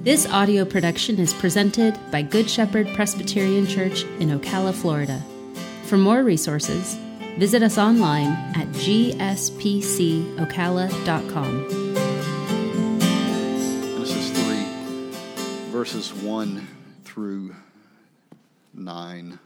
This audio production is presented by Good Shepherd Presbyterian Church in Ocala, Florida. For more resources, visit us online at gspcocala.com. Genesis 3, verses 1 through 9.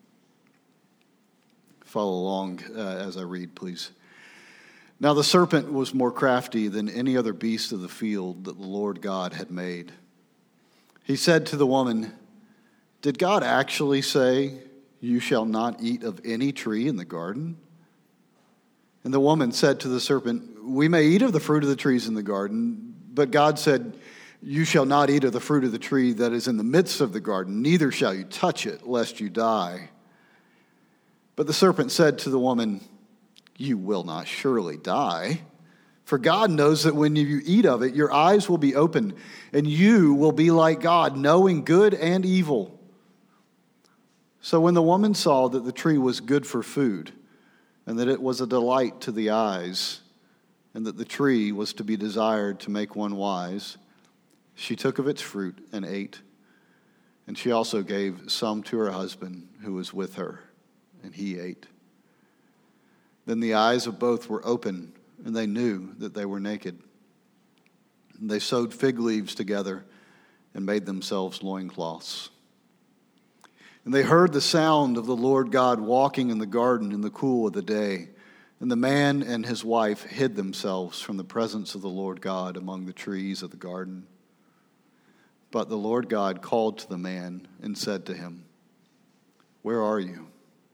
Follow along as I read, please. Now the serpent was more crafty than any other beast of the field that the Lord God had made. He said to the woman, "Did God actually say, 'You shall not eat of any tree in the garden'?" And the woman said to the serpent, "We may eat of the fruit of the trees in the garden, but God said, 'You shall not eat of the fruit of the tree that is in the midst of the garden, neither shall you touch it, lest you die.' But the serpent said to the woman, 'You will not surely die. For God knows that when you eat of it, your eyes will be opened, and you will be like God, knowing good and evil.' So when the woman saw that the tree was good for food, and that it was a delight to the eyes, and that the tree was to be desired to make one wise, she took of its fruit and ate. And she also gave some to her husband who was with her, and he ate. Then the eyes of both were open, and they knew that they were naked. And they sewed fig leaves together and made themselves loincloths. And they heard the sound of the Lord God walking in the garden in the cool of the day. And the man and his wife hid themselves from the presence of the Lord God among the trees of the garden. But the Lord God called to the man and said to him, 'Where are you?'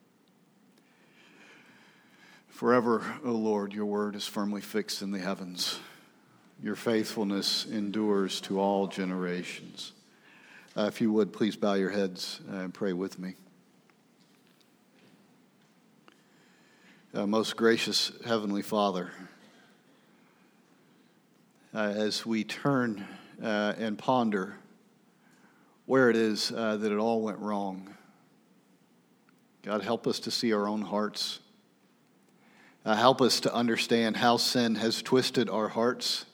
Forever, O Lord, your word is firmly fixed in the heavens. Your faithfulness endures to all generations." If you would, please bow your heads and pray with me. Most gracious Heavenly Father, as we turn and ponder where it is that it all went wrong, God, help us to see our own hearts. Help us to understand how sin has twisted our hearts.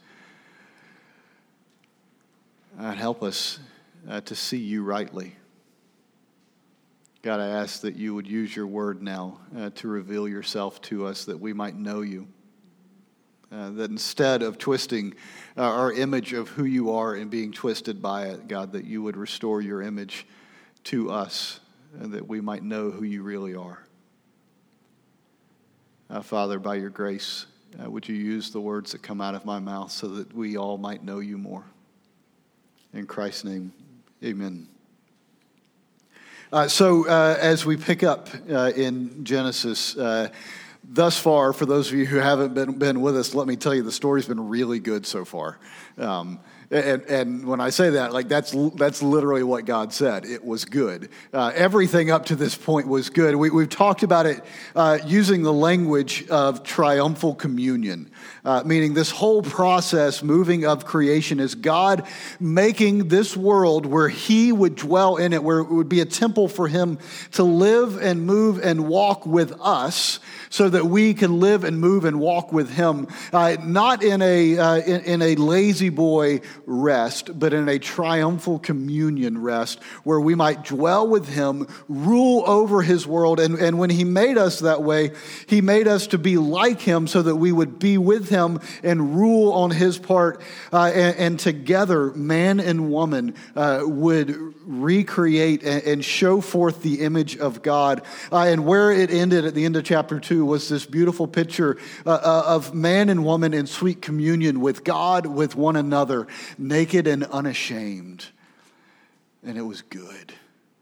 Help us to see you rightly. God, I ask that you would use your word now to reveal yourself to us, that we might know you. That instead of twisting our image of who you are and being twisted by it, God, that you would restore your image to us, and that we might know who you really are. Father, by your grace, would you use the words that come out of my mouth so that we all might know you more. In Christ's name, amen. So as we pick up in Genesis, thus far, for those of you who haven't been with us, let me tell you, the story's been really good so far. And when I say that, like that's literally what God said. It was good. Everything up to this point was good. We've talked about it using the language of triumphal communion, meaning this whole process, moving of creation, is God making this world where he would dwell in it, where it would be a temple for him to live and move and walk with us, so that we can live and move and walk with him, not in a lazy boy rest, but in a triumphal communion rest, where we might dwell with him, rule over his world. And when he made us that way, he made us to be like him, so that we would be with him and rule on his part. And together, man and woman would recreate and show forth the image of God. And where it ended at the end of chapter 2 was this beautiful picture of man and woman in sweet communion with God, with one another, naked and unashamed. And it was good.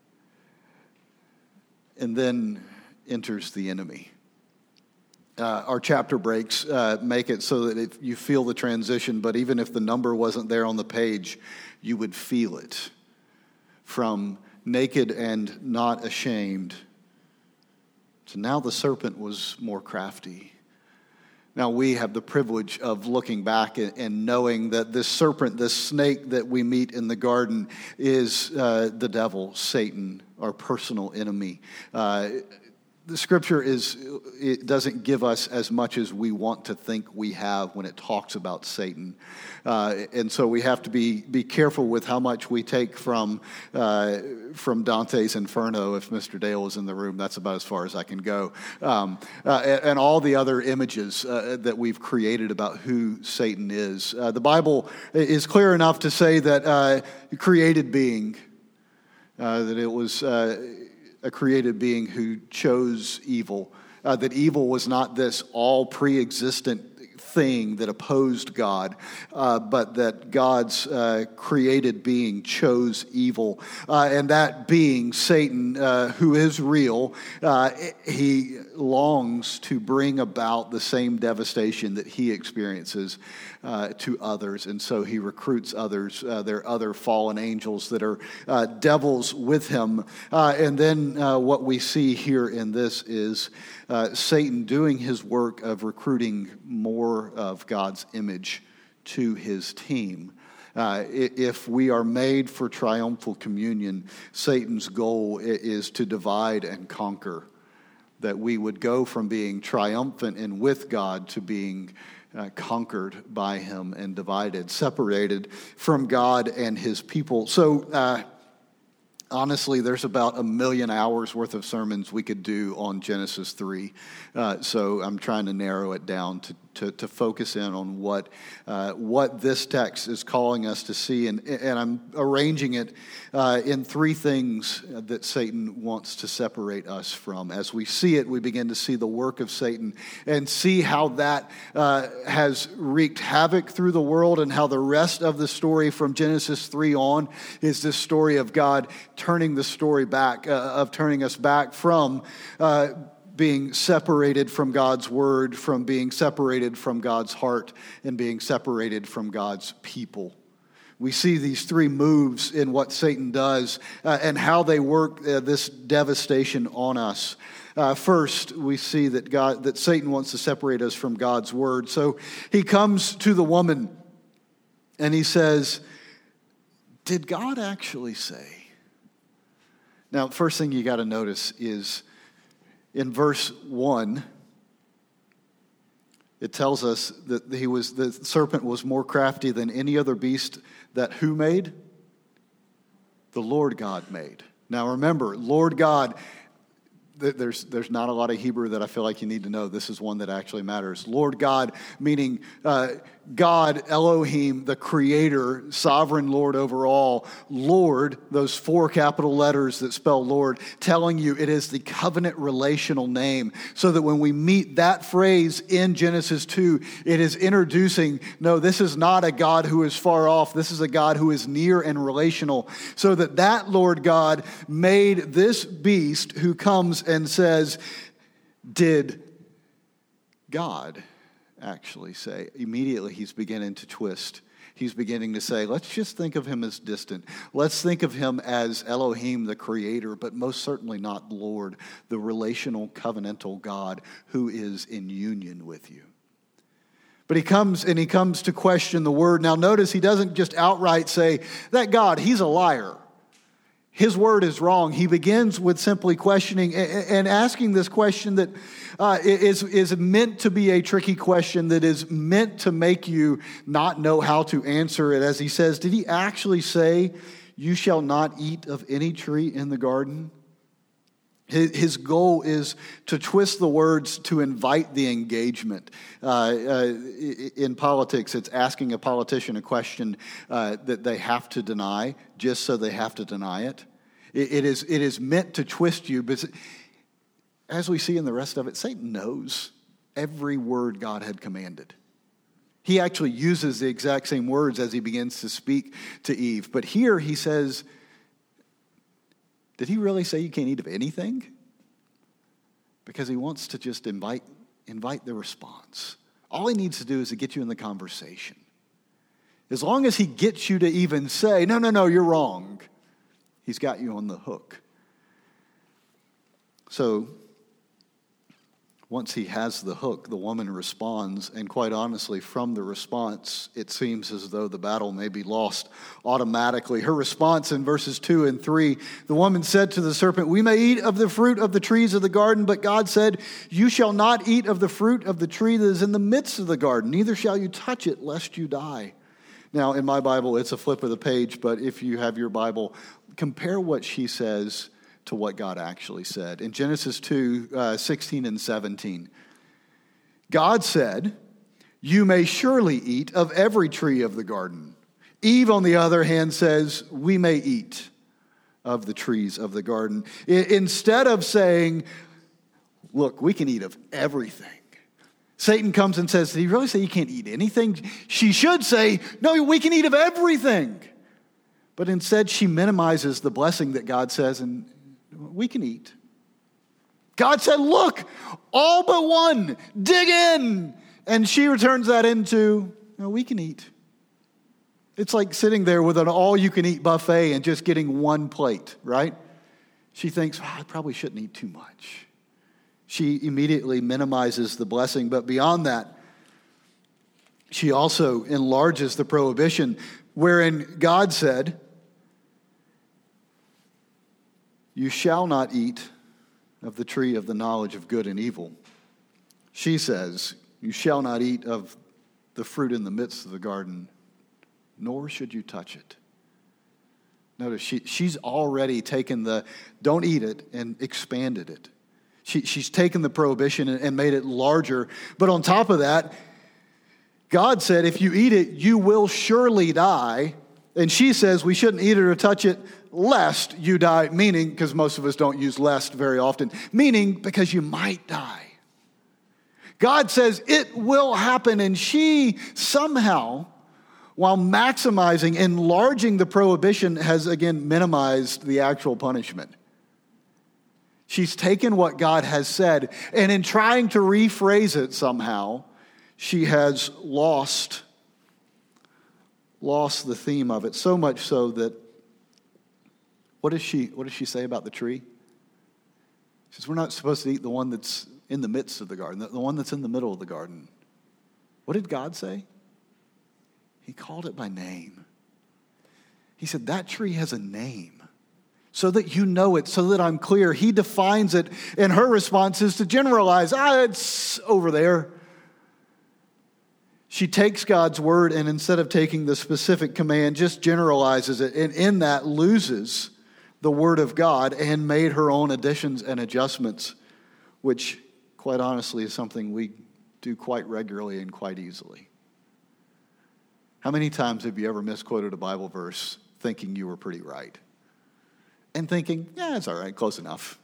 And then enters the enemy. Our chapter breaks make it so that if you feel the transition, but even if the number wasn't there on the page, you would feel it. From naked and not ashamed. So now the serpent was more crafty. Now we have the privilege of looking back and knowing that this serpent, this snake that we meet in the garden, is the devil, Satan, our personal enemy. the scripture it doesn't give us as much as we want to think we have when it talks about Satan. And so we have to be careful with how much we take from Dante's Inferno. If Mr. Dale was in the room, that's about as far as I can go. And all the other images that we've created about who Satan is. The Bible is clear enough to say that created being, that it was a created being who chose evil, that evil was not this all pre-existent thing that opposed God, but that God's created being chose evil. And that being, Satan, who is real, he longs to bring about the same devastation that he experiences to others. And so he recruits others. There are other fallen angels that are devils with him. And then what we see here in this is Satan doing his work of recruiting more of God's image to his team. If we are made for triumphal communion, Satan's goal is to divide and conquer, that we would go from being triumphant and with God to being conquered by him and divided, separated from God and his people. So, honestly, there's about 1 million hours worth of sermons we could do on Genesis 3. So I'm trying to narrow it down to focus in on what this text is calling us to see. And I'm arranging it in 3 things that Satan wants to separate us from. As we see it, we begin to see the work of Satan and see how that has wreaked havoc through the world, and how the rest of the story from Genesis 3 on is this story of God turning the story back, of turning us back from being separated from God's word, from being separated from God's heart, and being separated from God's people. We see these 3 moves in what Satan does and how they work this devastation on us. First, we see that Satan wants to separate us from God's word. So he comes to the woman and he says, "Did God actually say?" Now, first thing you got to notice is in verse 1, it tells us that the serpent was more crafty than any other beast that who made? The Lord God made. Now remember, Lord God, there's not a lot of Hebrew that I feel like you need to know. This is one that actually matters. Lord God, meaning God, Elohim, the creator, sovereign Lord over all. Lord, those 4 capital letters that spell Lord, telling you it is the covenant relational name. So that when we meet that phrase in Genesis 2, it is introducing, no, this is not a God who is far off. This is a God who is near and relational. So that Lord God made this beast who comes and says, "Did God actually say?" Immediately he's beginning to twist. He's beginning to say, let's just think of him as distant. Let's think of him as Elohim, the creator, but most certainly not Lord, the relational covenantal God who is in union with you. But he comes to question the word. Now notice he doesn't just outright say, that God, he's a liar. His word is wrong. He begins with simply questioning and asking this question that is meant to be a tricky question, that is meant to make you not know how to answer it. As he says, did he actually say, "You shall not eat of any tree in the garden"? His goal is to twist the words to invite the engagement. In politics, it's asking a politician a question that they have to deny, just so they have to deny it. It is meant to twist you, but as we see in the rest of it, Satan knows every word God had commanded. He actually uses the exact same words as he begins to speak to Eve. But here he says, did he really say you can't eat of anything? Because he wants to just invite the response. All he needs to do is to get you in the conversation. As long as he gets you to even say, no, you're wrong, he's got you on the hook. So, Once he has the hook, the woman responds, and quite honestly, from the response, it seems as though the battle may be lost automatically. Her response in verses 2 and 3, the woman said to the serpent, "We may eat of the fruit of the trees of the garden, but God said, 'You shall not eat of the fruit of the tree that is in the midst of the garden, neither shall you touch it, lest you die.'" Now, in my Bible, it's a flip of the page, but if you have your Bible, compare what she says to what God actually said. In Genesis 2, 16 and 17, God said, "You may surely eat of every tree of the garden." Eve, on the other hand, says, "We may eat of the trees of the garden." Instead of saying, "Look, we can eat of everything," Satan comes and says, "Did he really say you can't eat anything?" She should say, "No, we can eat of everything." But instead, she minimizes the blessing that God says, and we can eat. God said, "Look, all but one, dig in." And she returns that into, "No, we can eat." It's like sitting there with an all-you-can-eat buffet and just getting one plate, right? She thinks, "I probably shouldn't eat too much." She immediately minimizes the blessing. But beyond that, she also enlarges the prohibition, wherein God said, "You shall not eat of the tree of the knowledge of good and evil." She says, "You shall not eat of the fruit in the midst of the garden, nor should you touch it." Notice, she's already taken the "don't eat it" and expanded it. She's taken the prohibition and made it larger. But on top of that, God said, "If you eat it, you will surely die." And she says we shouldn't eat it or touch it lest you die, meaning, because most of us don't use lest very often, meaning because you might die. God says it will happen, and she somehow, while maximizing, enlarging the prohibition, has again minimized the actual punishment. She's taken what God has said, and in trying to rephrase it somehow, she has lost the theme of it, so much so that what does she say about the tree? She says we're not supposed to eat the one that's in the midst of the garden, the one that's in the middle of the garden. What did God say? He called it by name. He said that tree has a name, so that you know it, so that I'm clear. He defines it, and her response is to generalize. It's over there. She takes God's word, and instead of taking the specific command, just generalizes it, and in that loses the word of God and made her own additions and adjustments, which, quite honestly, is something we do quite regularly and quite easily. How many times have you ever misquoted a Bible verse thinking you were pretty right? And thinking, yeah, it's all right, close enough.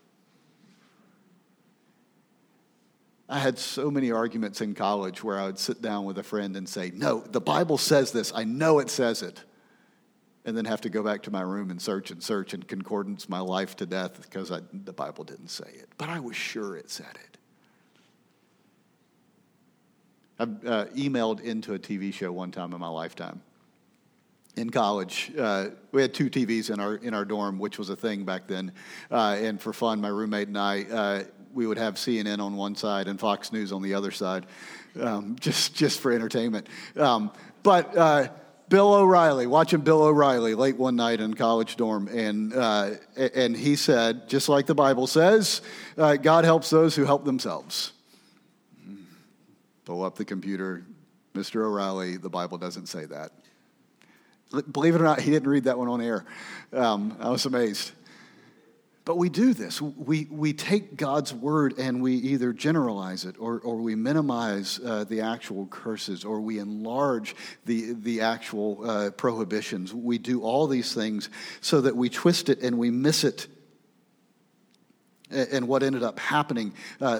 I had so many arguments in college where I would sit down with a friend and say, "No, the Bible says this. I know it says it." And then have to go back to my room and search and concordance my life to death because the Bible didn't say it. But I was sure it said it. I emailed into a TV show one time in my lifetime. In college, we had 2 TVs in our dorm, which was a thing back then. And for fun, my roommate and I, we would have CNN on one side and Fox News on the other side, just for entertainment. But Bill O'Reilly, watching Bill O'Reilly late one night in college dorm, and he said, just like the Bible says, God helps those who help themselves. Pull up the computer, Mr. O'Reilly, the Bible doesn't say that. Believe it or not, he didn't read that one on air. I was amazed. But we do this. We take God's word and we either generalize it or we minimize the actual curses or we enlarge the actual prohibitions. We do all these things so that we twist it and we miss it. And what ended up happening,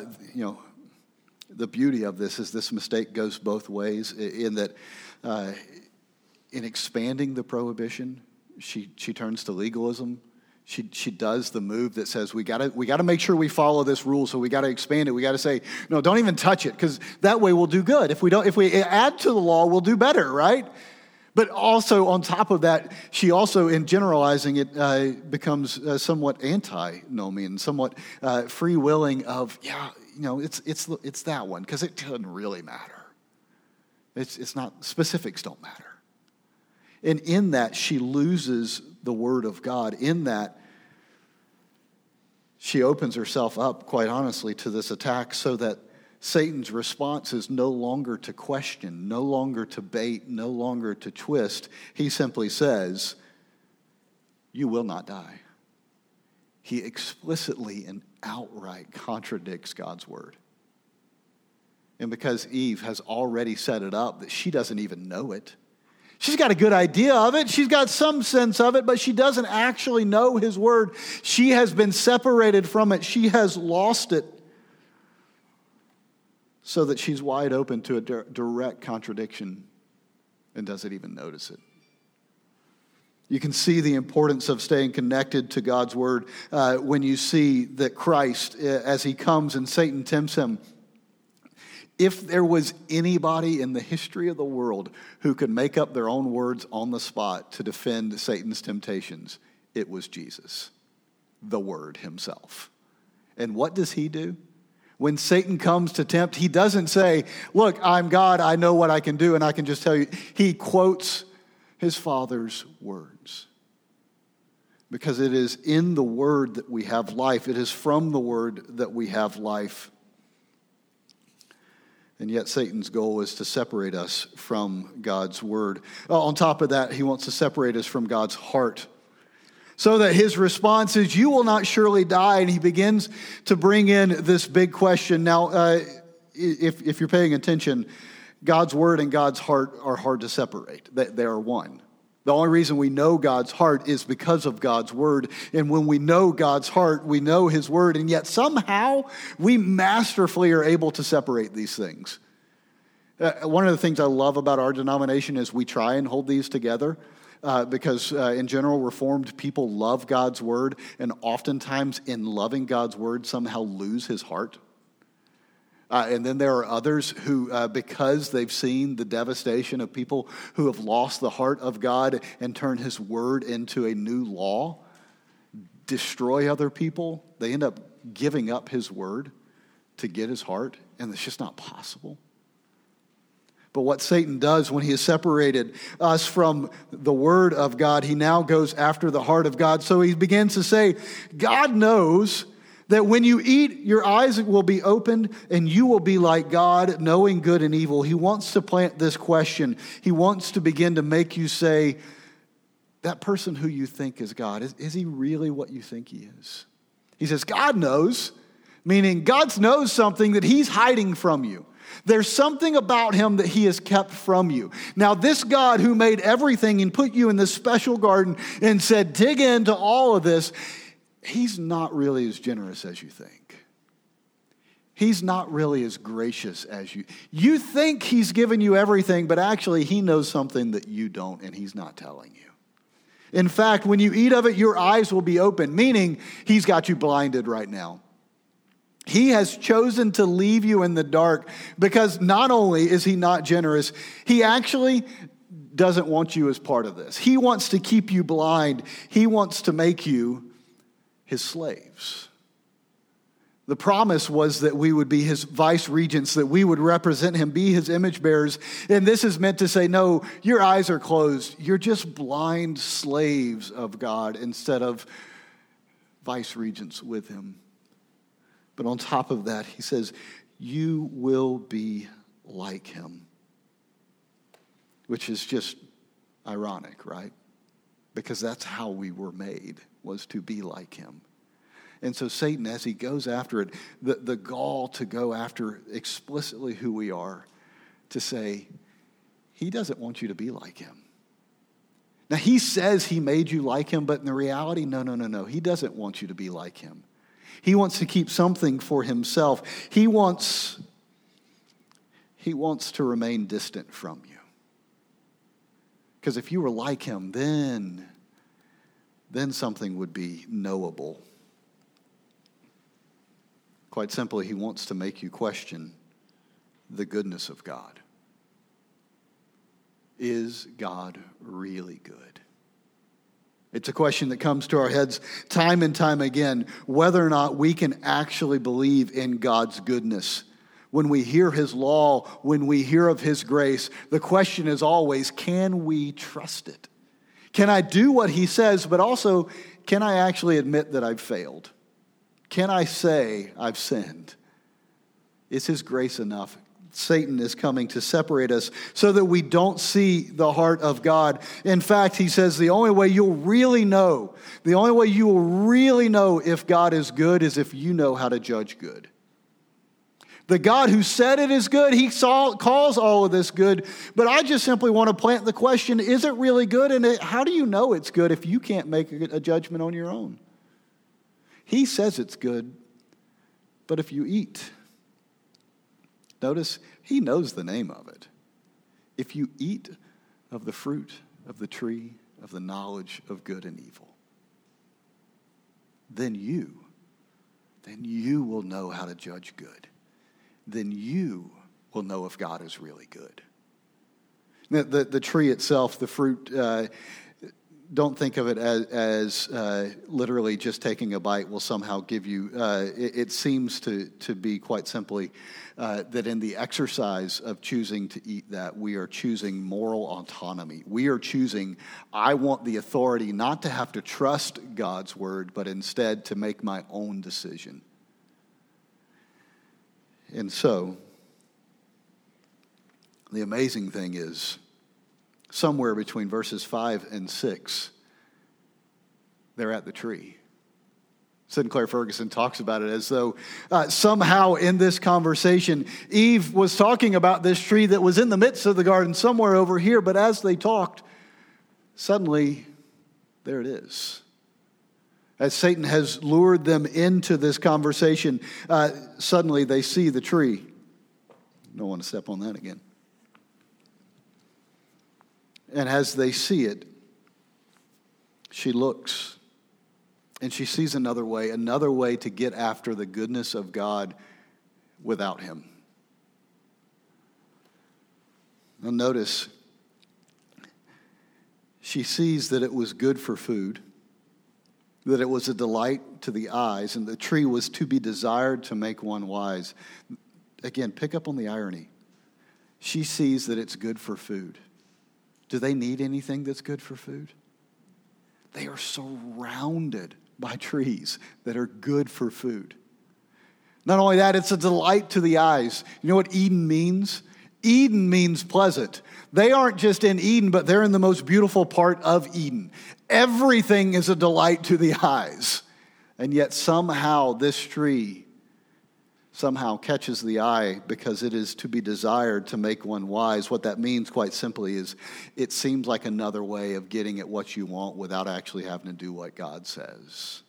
the beauty of this mistake goes both ways in that in expanding the prohibition, she turns to legalism. She does the move that says we gotta make sure we follow this rule, so we gotta expand it. We gotta say, no, don't even touch it, because that way we'll do good. If we add to the law, we'll do better, right? But also on top of that, she also, in generalizing it, becomes somewhat antinomian, somewhat free-willing of, it's that one, because it doesn't really matter. It's not, specifics don't matter. And in that, she loses the word of God. In that, she opens herself up, quite honestly, to this attack, so that Satan's response is no longer to question, no longer to bait, no longer to twist. He simply says, "You will not die." He explicitly and outright contradicts God's word. And because Eve has already set it up that she doesn't even know it, she's got a good idea of it. She's got some sense of it, but she doesn't actually know his word. She has been separated from it. She has lost it, so that she's wide open to a direct contradiction and doesn't even notice it. You can see the importance of staying connected to God's word when you see that Christ, as he comes and Satan tempts him, if there was anybody in the history of the world who could make up their own words on the spot to defend Satan's temptations, it was Jesus, the Word himself. And what does he do? When Satan comes to tempt, he doesn't say, "Look, I'm God, I know what I can do, and I can just tell you." He quotes his Father's words. Because it is in the Word that we have life. It is from the Word that we have life. And yet Satan's goal is to separate us from God's word. On top of that, he wants to separate us from God's heart. So that his response is, "You will not surely die." And he begins to bring in this big question. Now, if you're paying attention, God's word and God's heart are hard to separate. They are one. The only reason we know God's heart is because of God's word. And when we know God's heart, we know his word. And yet somehow we masterfully are able to separate these things. One of the things I love about our denomination is we try and hold these together because in general, Reformed people love God's word. And oftentimes in loving God's word, somehow lose his heart. And then there are others who, because they've seen the devastation of people who have lost the heart of God and turned his word into a new law, destroy other people. They end up giving up his word to get his heart, and it's just not possible. But what Satan does when he has separated us from the word of God, he now goes after the heart of God. So he begins to say, God knows that when you eat, your eyes will be opened and you will be like God, knowing good and evil. He wants to plant this question. He wants to begin to make you say, that person who you think is God, is he really what you think he is? He says, God knows, meaning God knows something that he's hiding from you. There's something about him that he has kept from you. Now, this God who made everything and put you in this special garden and said, dig into all of this, he's not really as generous as you think. He's not really as gracious as you. You think he's given you everything, but actually he knows something that you don't, and he's not telling you. In fact, when you eat of it, your eyes will be open, meaning he's got you blinded right now. He has chosen to leave you in the dark because not only is he not generous, he actually doesn't want you as part of this. He wants to keep you blind. He wants to make you his slaves. The promise was that we would be his vice regents, that we would represent him, be his image bearers. And this is meant to say, no, your eyes are closed. You're just blind slaves of God instead of vice regents with him. But on top of that, he says, you will be like him. Which is just ironic, right? Because that's how we were made, was to be like him. And so Satan, as he goes after it, the gall to go after explicitly who we are, to say, he doesn't want you to be like him. Now, he says he made you like him, but in the reality, no. He doesn't want you to be like him. He wants to keep something for himself. He wants to remain distant from you. Because if you were like him, then something would be knowable. Quite simply, he wants to make you question the goodness of God. Is God really good? It's a question that comes to our heads time and time again, whether or not we can actually believe in God's goodness. When we hear his law, when we hear of his grace, the question is always, can we trust it? Can I do what he says, but also, can I actually admit that I've failed? Can I say I've sinned? Is his grace enough? Satan is coming to separate us so that we don't see the heart of God. In fact, he says the only way you will really know if God is good is if you know how to judge good. The God who said it is good, he calls all of this good, but I just simply want to plant the question, is it really good? And how do you know it's good if you can't make a judgment on your own? He says it's good, but if you eat, notice, he knows the name of it. If you eat of the fruit of the tree of the knowledge of good and evil, then you will know how to judge good. Then you will know if God is really good. The tree itself, the fruit, don't think of it as literally just taking a bite will somehow give you, it seems to be quite simply that in the exercise of choosing to eat that, we are choosing moral autonomy. We are choosing, I want the authority not to have to trust God's word, but instead to make my own decision. And so, the amazing thing is, somewhere between verses 5 and 6, they're at the tree. Sinclair Ferguson talks about it as though somehow in this conversation, Eve was talking about this tree that was in the midst of the garden somewhere over here, but as they talked, suddenly, there it is. As Satan has lured them into this conversation, suddenly they see the tree. Don't want to step on that again. And as they see it, she looks and she sees another way to get after the goodness of God without him. Now notice, she sees that it was good for food, that it was a delight to the eyes, and the tree was to be desired to make one wise. Again, pick up on the irony. She sees that it's good for food. Do they need anything that's good for food? They are surrounded by trees that are good for food. Not only that, it's a delight to the eyes. You know what Eden means? Eden means pleasant. They aren't just in Eden, but they're in the most beautiful part of Eden. Everything is a delight to the eyes. And yet somehow this tree somehow catches the eye because it is to be desired to make one wise. What that means, quite simply, is it seems like another way of getting at what you want without actually having to do what God says.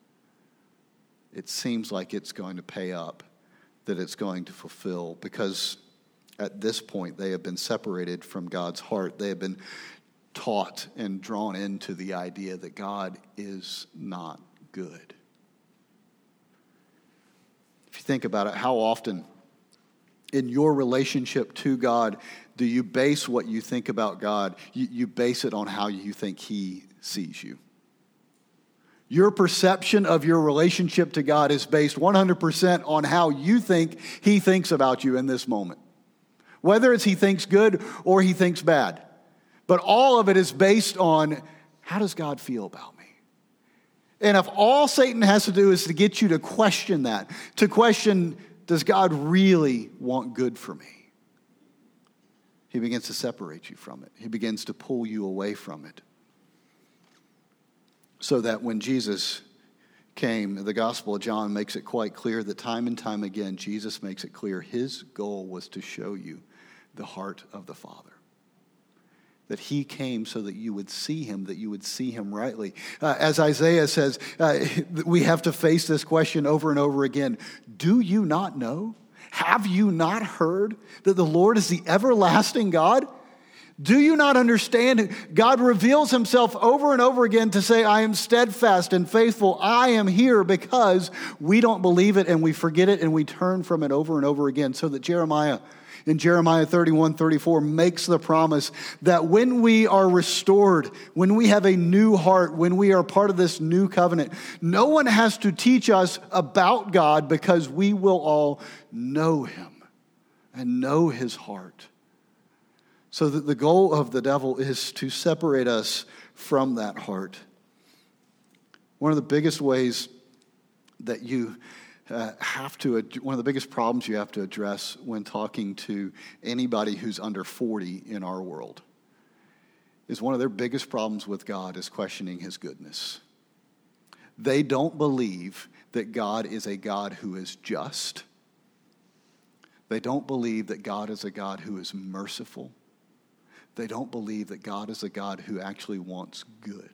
It seems like it's going to pay up, that it's going to fulfill, because at this point they have been separated from God's heart. They have been taught and drawn into the idea that God is not good. If you think about it, how often in your relationship to God do you base what you think about God? You base it on how you think he sees you. Your perception of your relationship to God is based 100% on how you think he thinks about you in this moment. Whether it's he thinks good or he thinks bad. But all of it is based on, how does God feel about me? And if all Satan has to do is to get you to question that, to question, does God really want good for me? He begins to separate you from it. He begins to pull you away from it. So that when Jesus came, the Gospel of John makes it quite clear that time and time again, Jesus makes it clear his goal was to show you the heart of the Father. That he came so that you would see him rightly. As Isaiah says, we have to face this question over and over again. Do you not know? Have you not heard that the Lord is the everlasting God? Do you not understand? God reveals himself over and over again to say, I am steadfast and faithful. I am here, because we don't believe it and we forget it and we turn from it over and over again. So that Jeremiah, in Jeremiah 31:34 makes the promise that when we are restored, when we have a new heart, when we are part of this new covenant, no one has to teach us about God because we will all know him and know his heart. So that the goal of the devil is to separate us from that heart. One of the biggest ways that you one of the biggest problems you have to address when talking to anybody who's under 40 in our world is one of their biggest problems with God is questioning his goodness. They don't believe that God is a God who is just. They don't believe that God is a God who is merciful. They don't believe that God is a God who actually wants good.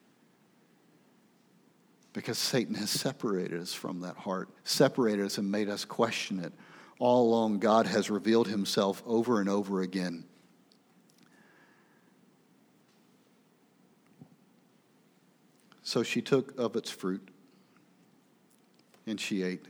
Because Satan has separated us from that heart, separated us and made us question it. All along, God has revealed himself over and over again. So she took of its fruit, and she ate.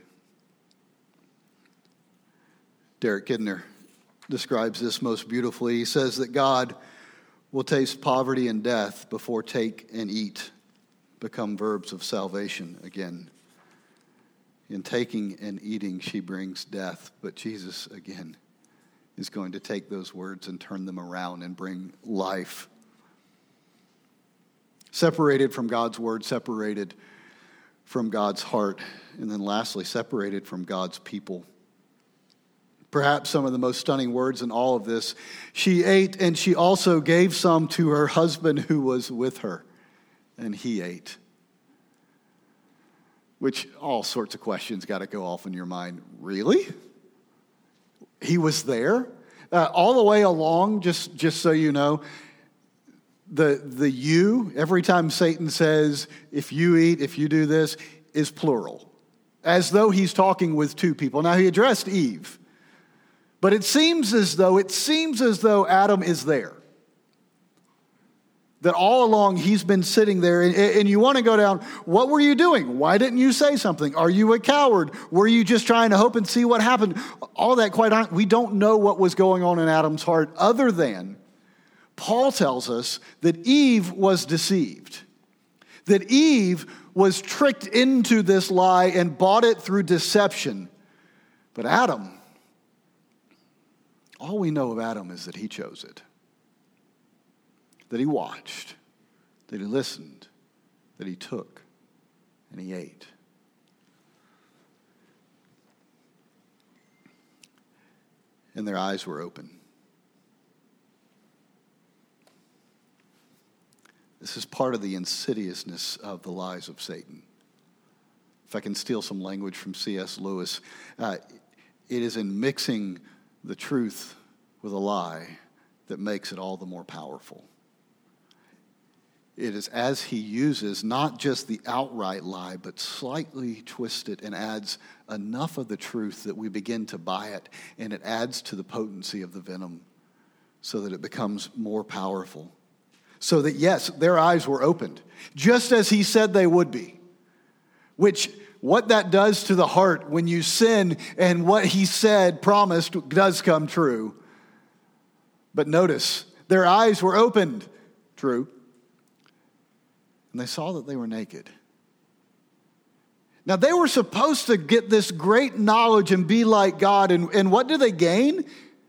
Derek Kidner describes this most beautifully. He says that God will taste poverty and death before take and eat become verbs of salvation again. In taking and eating, she brings death, but Jesus, again, is going to take those words and turn them around and bring life. Separated from God's word, separated from God's heart, and then lastly, separated from God's people. Perhaps some of the most stunning words in all of this. She ate, and she also gave some to her husband who was with her, and he ate. Which all sorts of questions got to go off in your mind. Really? He was there? All the way along, just so you know, the you, every time Satan says, if you eat, if you do this, is plural. As though he's talking with two people. Now, he addressed Eve. But it seems as though Adam is there. That all along he's been sitting there, and you want to go down, what were you doing? Why didn't you say something? Are you a coward? Were you just trying to hope and see what happened? All that, quite honestly, we don't know what was going on in Adam's heart other than Paul tells us that Eve was deceived. That Eve was tricked into this lie and bought it through deception. But Adam, all we know of Adam is that he chose it. That he watched, that he listened, that he took, and he ate. And their eyes were open. This is part of the insidiousness of the lies of Satan. If I can steal some language from C.S. Lewis, it is in mixing the truth with a lie that makes it all the more powerful. It is as he uses not just the outright lie, but slightly twisted and adds enough of the truth that we begin to buy it, and it adds to the potency of the venom so that it becomes more powerful. So that, yes, their eyes were opened, just as he said they would be. Which, what that does to the heart when you sin and what he said, promised, does come true. But notice, their eyes were opened, true. And they saw that they were naked. Now, they were supposed to get this great knowledge and be like God. And what do they gain?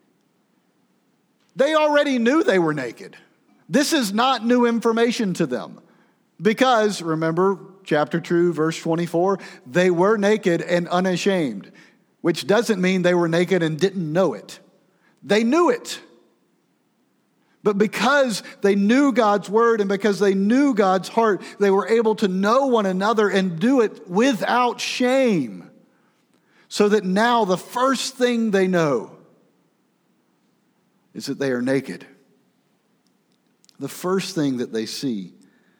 They already knew they were naked. This is not new information to them. Because, remember, chapter 2, verse 24, they were naked and unashamed. Which doesn't mean they were naked and didn't know it. They knew it. But because they knew God's word and because they knew God's heart, they were able to know one another and do it without shame. So that now the first thing they know is that they are naked. The first thing that they see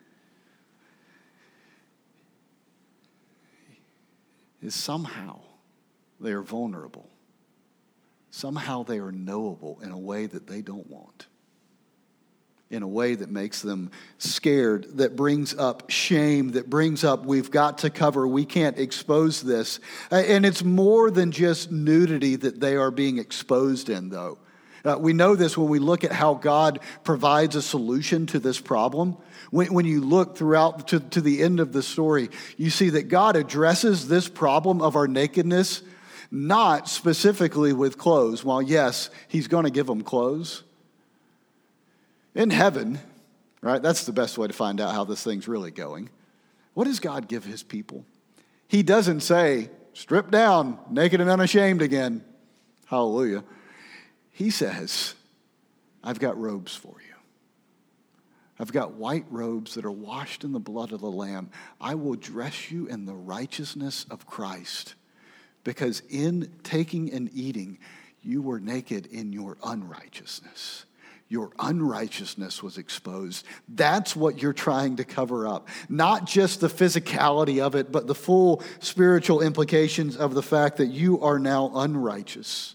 is somehow they are vulnerable. Somehow they are knowable in a way that they don't want. in a way that makes them scared, that brings up shame, that brings up we've got to cover, we can't expose this. And it's more than just nudity that they are being exposed in, though. We know this when we look at how God provides a solution to this problem. When you look throughout to the end of the story, you see that God addresses this problem of our nakedness, not specifically with clothes. While yes, he's going to give them clothes. In heaven, right, that's the best way to find out how this thing's really going. What does God give his people? He doesn't say, strip down, naked and unashamed again. Hallelujah. He says, I've got robes for you. I've got white robes that are washed in the blood of the Lamb. I will dress you in the righteousness of Christ. Because in taking and eating, you were naked in your unrighteousness. Your unrighteousness was exposed. That's what you're trying to cover up. Not just the physicality of it, but the full spiritual implications of the fact that you are now unrighteous.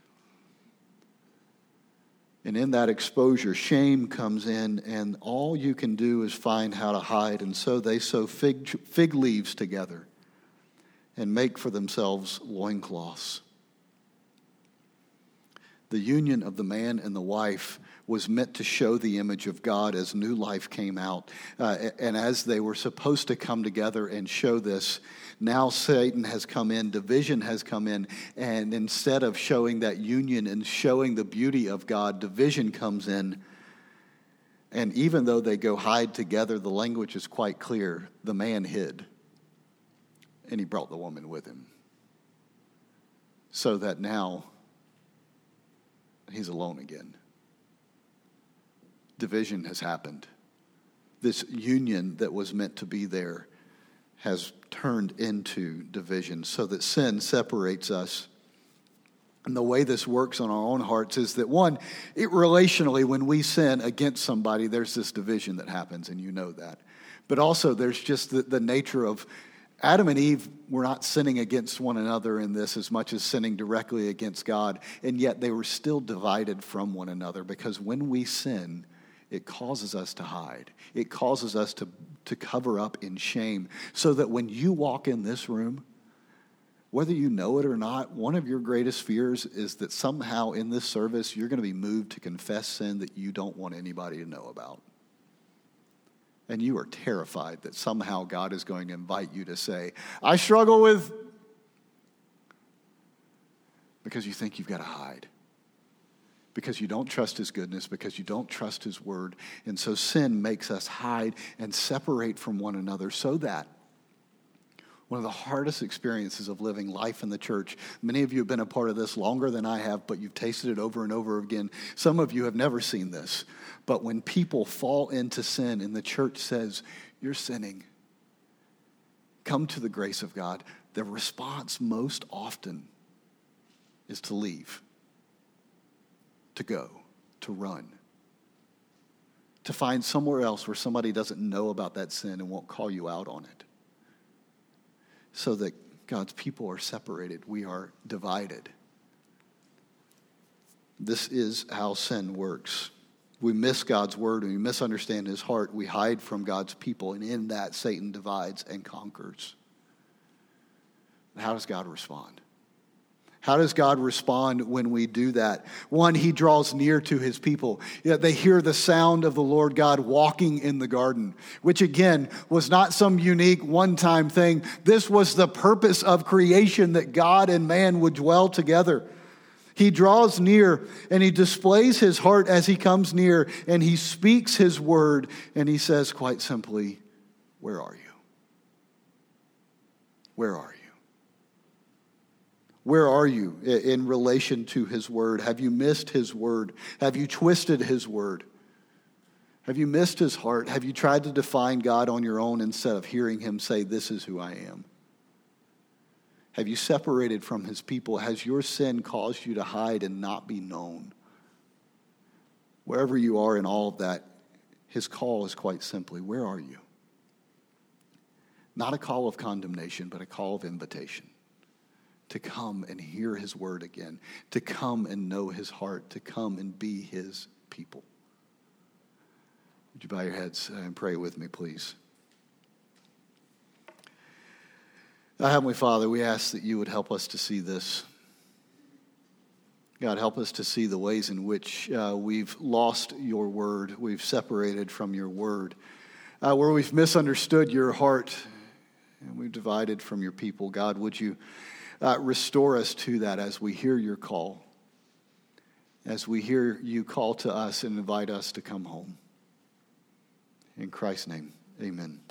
And in that exposure, shame comes in, and all you can do is find how to hide. And so they sew fig leaves together and make for themselves loincloths. The union of the man and the wife was meant to show the image of God as new life came out. And as they were supposed to come together and show this, now Satan has come in, division has come in, and instead of showing that union and showing the beauty of God, division comes in. And even though they go hide together, the language is quite clear. The man hid, and he brought the woman with him. So that now he's alone again. Division has happened. This union that was meant to be there has turned into division, so that sin separates us. And the way this works on our own hearts is that, one, relationally, when we sin against somebody, there's this division that happens, and you know that. But also there's just the nature of Adam and Eve were not sinning against one another in this as much as sinning directly against God, and yet they were still divided from one another, because when we sin, it causes us to hide. It causes us to cover up in shame, so that when you walk in this room, whether you know it or not, one of your greatest fears is that somehow in this service you're going to be moved to confess sin that you don't want anybody to know about. And you are terrified that somehow God is going to invite you to say, I struggle with, because you think you've got to hide. Because you don't trust his goodness, because you don't trust his word. And so sin makes us hide and separate from one another, so that one of the hardest experiences of living life in the church, many of you have been a part of this longer than I have, but you've tasted it over and over again. Some of you have never seen this. But when people fall into sin and the church says, you're sinning, come to the grace of God, the response most often is to leave. To go, to run, to find somewhere else where somebody doesn't know about that sin and won't call you out on it. So that God's people are separated. We are divided. This is how sin works. We miss God's word and we misunderstand his heart. We hide from God's people, and in that Satan divides and conquers. How does God respond? How does God respond when we do that? One, he draws near to his people. They hear the sound of the Lord God walking in the garden, which again was not some unique one-time thing. This was the purpose of creation, that God and man would dwell together. He draws near and he displays his heart as he comes near, and he speaks his word, and he says quite simply, where are you? Where are you? Where are you in relation to his word? Have you missed his word? Have you twisted his word? Have you missed his heart? Have you tried to define God on your own instead of hearing him say, this is who I am? Have you separated from his people? Has your sin caused you to hide and not be known? Wherever you are in all of that, his call is quite simply, where are you? Not a call of condemnation, but a call of invitation. To come and hear his word again, to come and know his heart, to come and be his people. bow your heads and pray with me, please? Heavenly Father, we ask that you would help us to see this. God, help us to see the ways in which we've lost your word, we've separated from your word, where we've misunderstood your heart, and we've divided from your people. God, would you restore us to that as we hear your call, as we hear you call to us and invite us to come home. In Christ's name, amen.